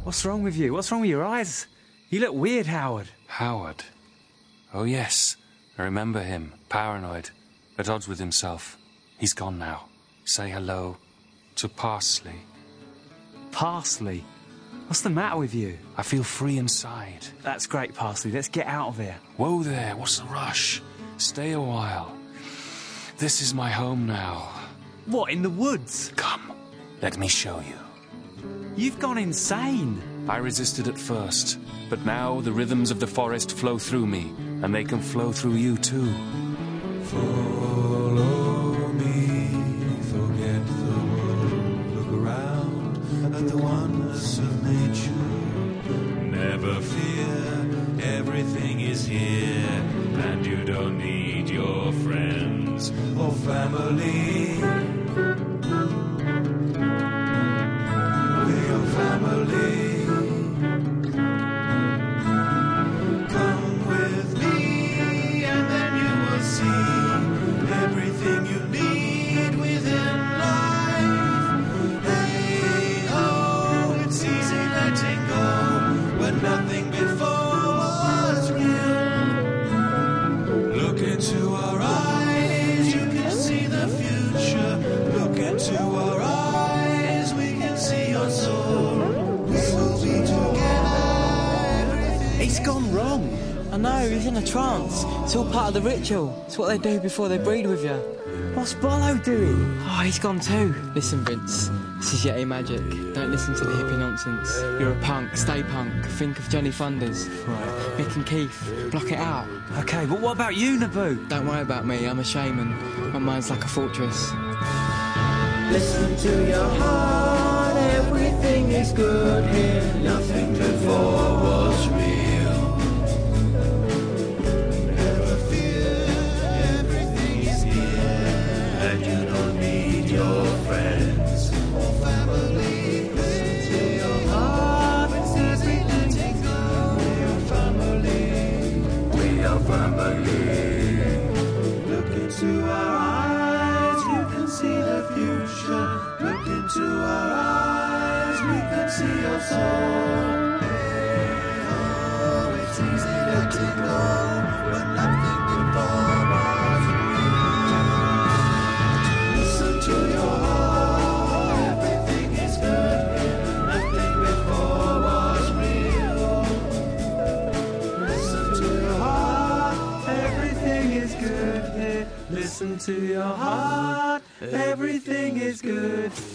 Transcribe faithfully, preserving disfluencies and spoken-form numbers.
What's wrong with you? What's wrong with your eyes? You look weird, Howard. Howard? Oh, yes. I remember him. Paranoid. At odds with himself. He's gone now. Say hello to Parsley. Parsley? What's the matter with you? I feel free inside. That's great, Parsley. Let's get out of here. Whoa there. What's the rush? Stay a while. This is my home now. What, in the woods? Come. Let me show you. You've gone insane. I resisted at first, but now the rhythms of the forest flow through me, and they can flow through you too. Follow me, forget the world, look around at the oneness of nature. Never fear, everything is here, and you don't need your friends or family. We're your family. Nothing before was real. Look into our eyes, you can see the future. Look into our eyes, we can see your soul. We will be together. He's gone wrong. I know, he's in a trance. It's all part of the ritual. It's what they do before they breed with you. What's Bollo doing? Oh, he's gone too. Listen, Vince, this is Yeti magic. Don't listen to the hippie nonsense. You're a punk, stay punk. Think of Johnny Thunders. Right. Mick and Keith, block it out. Okay, but what about you, Naboo? Don't worry about me, I'm a shaman. My mind's like a fortress. Listen to your heart, everything is good here. Nothing before was real. Never fear, everything is here, and you don't need your friends or family. Listen to your heart, everything good. We are family. We are family. Look into our eyes, you can see the future. Look into our eyes, we can see your soul. Hey, oh, it's easy letting go, but nothing before was real. Listen to your heart, everything is good here. Nothing before was real. Listen to your heart, everything is good here. Listen to your heart, everything is good.